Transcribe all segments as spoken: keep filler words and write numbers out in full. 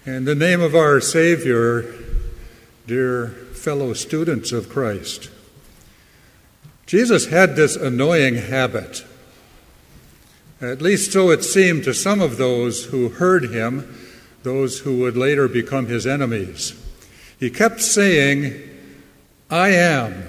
In the name of our Savior, dear fellow students of Christ, Jesus had this annoying habit, at least so it seemed to some of those who heard him, those who would later become his enemies. He kept saying, I am.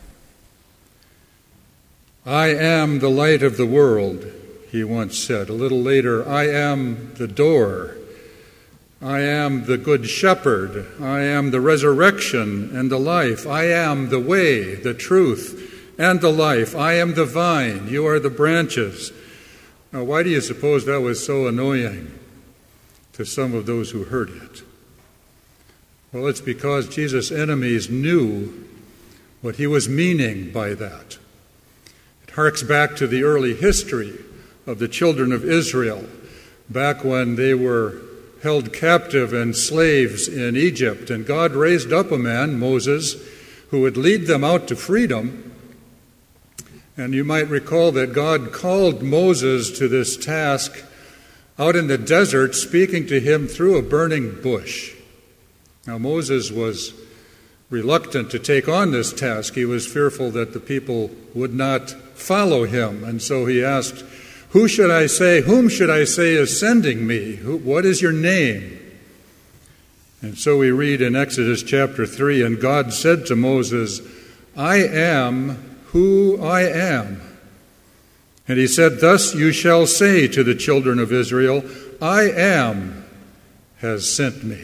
I am the light of the world, he once said. A little later, I am the door. I am the good shepherd. I am the resurrection and the life. I am the way, the truth, and the life. I am the vine. You are the branches. Now, why do you suppose that was so annoying to some of those who heard it? Well, it's because Jesus' enemies knew what he was meaning by that. It harks back to the early history of the children of Israel, back when they were held captive and slaves in Egypt. And God raised up a man, Moses, who would lead them out to freedom. And you might recall that God called Moses to this task out in the desert, speaking to him through a burning bush. Now, Moses was reluctant to take on this task. He was fearful that the people would not follow him. And so he asked, Who should I say, whom should I say is sending me? Who, what is your name? And so we read in Exodus chapter three, and God said to Moses, I am who I am. And he said, Thus you shall say to the children of Israel, I am has sent me.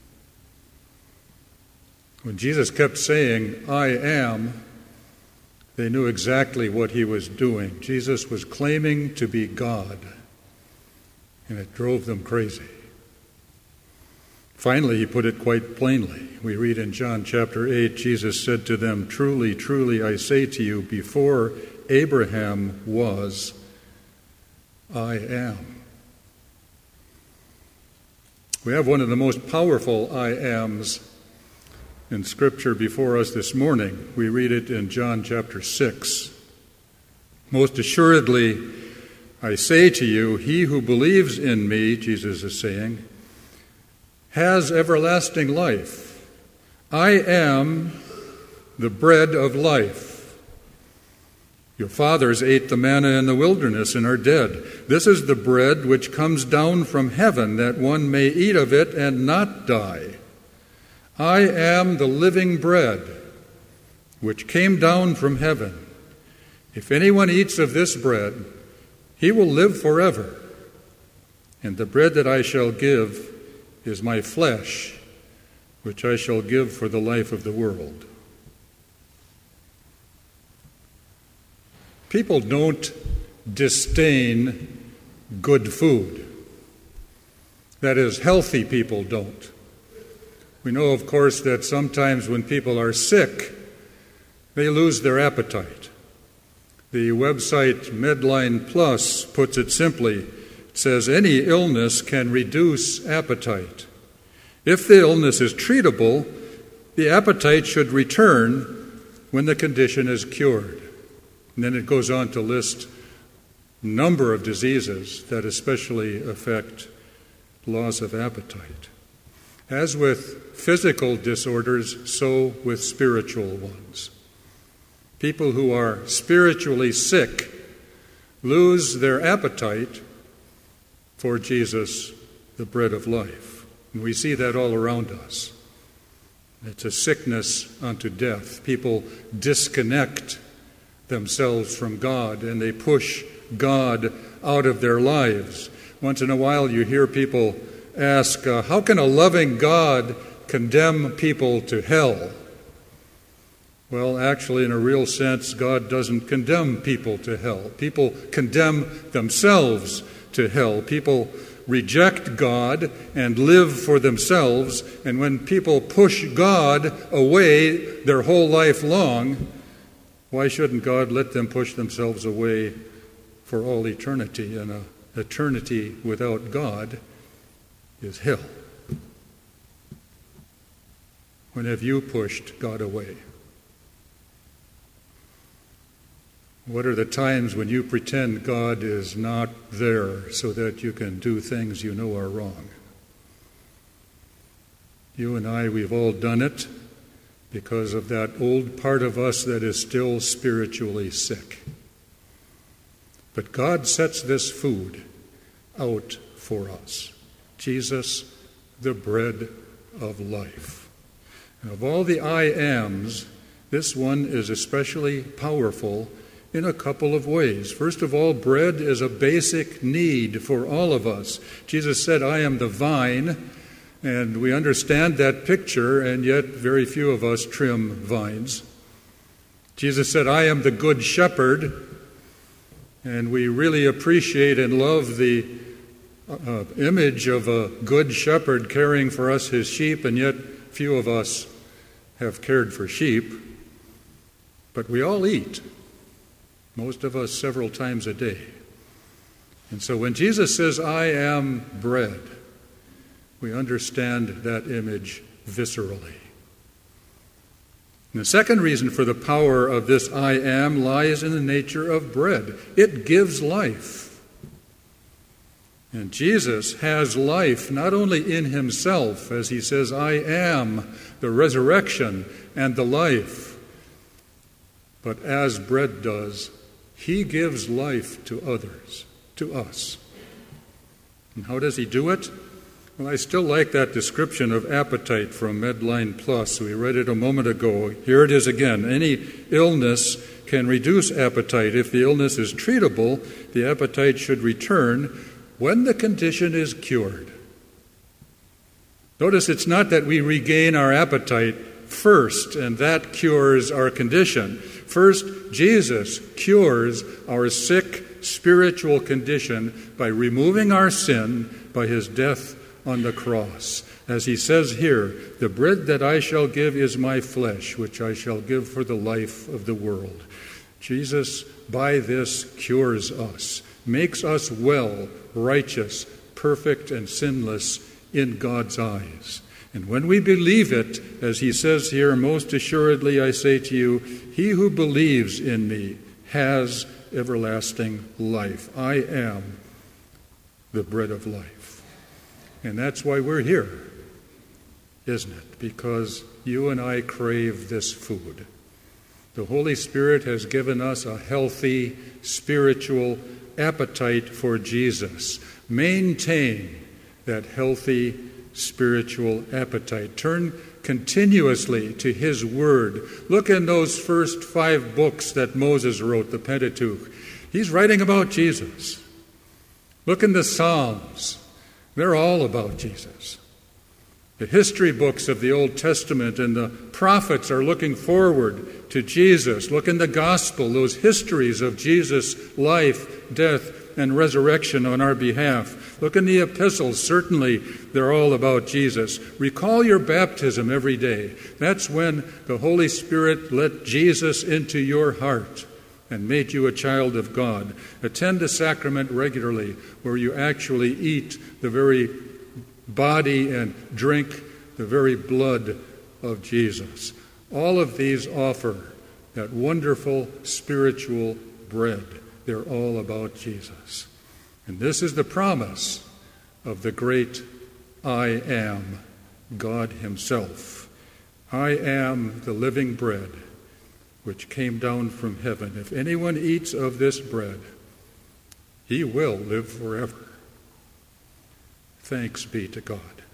When Jesus kept saying, I am, they knew exactly what he was doing. Jesus was claiming to be God, and it drove them crazy. Finally, he put it quite plainly. We read in John chapter eight, Jesus said to them, Truly, truly, I say to you, before Abraham was, I am. We have one of the most powerful I ams in Scripture before us this morning. We read it in John chapter six. Most assuredly, I say to you, he who believes in me, Jesus is saying, has everlasting life. I am the bread of life. Your fathers ate the manna in the wilderness and are dead. This is the bread which comes down from heaven, that one may eat of it and not die. I am the living bread which came down from heaven. If anyone eats of this bread, he will live forever. And the bread that I shall give is my flesh, which I shall give for the life of the world. People don't disdain good food. That is, healthy people don't. We know, of course, that sometimes when people are sick, they lose their appetite. The website Medline Plus puts it simply. It says, any illness can reduce appetite. If the illness is treatable, the appetite should return when the condition is cured. And then it goes on to list a number of diseases that especially affect loss of appetite. As with physical disorders, so with spiritual ones. People who are spiritually sick lose their appetite for Jesus, the bread of life. And we see that all around us. It's a sickness unto death. People disconnect themselves from God, and they push God out of their lives. Once in a while you hear people ask, uh, how can a loving God condemn people to hell? Well, actually, in a real sense, God doesn't condemn people to hell. People condemn themselves to hell. People reject God and live for themselves, and when people push God away their whole life long, why shouldn't God let them push themselves away for all eternity? And an eternity without God is hell. When have you pushed God away? What are the times when you pretend God is not there so that you can do things you know are wrong? You and I, we've all done it because of that old part of us that is still spiritually sick. But God sets this food out for us. Jesus, the bread of life. And of all the I ams, this one is especially powerful in a couple of ways. First of all, bread is a basic need for all of us. Jesus said, I am the vine, and we understand that picture, and yet very few of us trim vines. Jesus said, I am the good shepherd, and we really appreciate and love the uh, image of a good shepherd caring for us, his sheep, and yet few of us have cared for sheep. But we all eat, most of us several times a day. And so when Jesus says, I am bread, we understand that image viscerally. And the second reason for the power of this I am lies in the nature of bread. It gives life. And Jesus has life not only in himself, as he says, I am the resurrection and the life, but as bread does, he gives life to others, to us. And how does he do it? Well, I still like that description of appetite from Medline Plus. We read it a moment ago. Here it is again. Any illness can reduce appetite. If the illness is treatable, the appetite should return when the condition is cured. Notice it's not that we regain our appetite first, and that cures our condition. First, Jesus cures our sick spiritual condition by removing our sin by his death on the cross. As he says here, the bread that I shall give is my flesh, which I shall give for the life of the world. Jesus, by this, cures us, makes us well, righteous, perfect, and sinless in God's eyes. And when we believe it, as he says here, most assuredly I say to you, he who believes in me has everlasting life. I am the bread of life. And that's why we're here, isn't it? Because you and I crave this food. The Holy Spirit has given us a healthy spiritual appetite for Jesus. Maintain that healthy spiritual appetite. Turn continuously to his word. Look in those first five books that Moses wrote, the Pentateuch. He's writing about Jesus. Look in the Psalms. They're all about Jesus. The history books of the Old Testament and the prophets are looking forward to Jesus. Look in the gospel, those histories of Jesus' life, death, and resurrection on our behalf. Look in the epistles. Certainly, they're all about Jesus. Recall your baptism every day. That's when the Holy Spirit let Jesus into your heart and made you a child of God. Attend a sacrament regularly where you actually eat the very body and drink the very blood of Jesus. All of these offer that wonderful spiritual bread. They're all about Jesus. And this is the promise of the great I am, God himself. I am the living bread which came down from heaven. If anyone eats of this bread, he will live forever. Thanks be to God.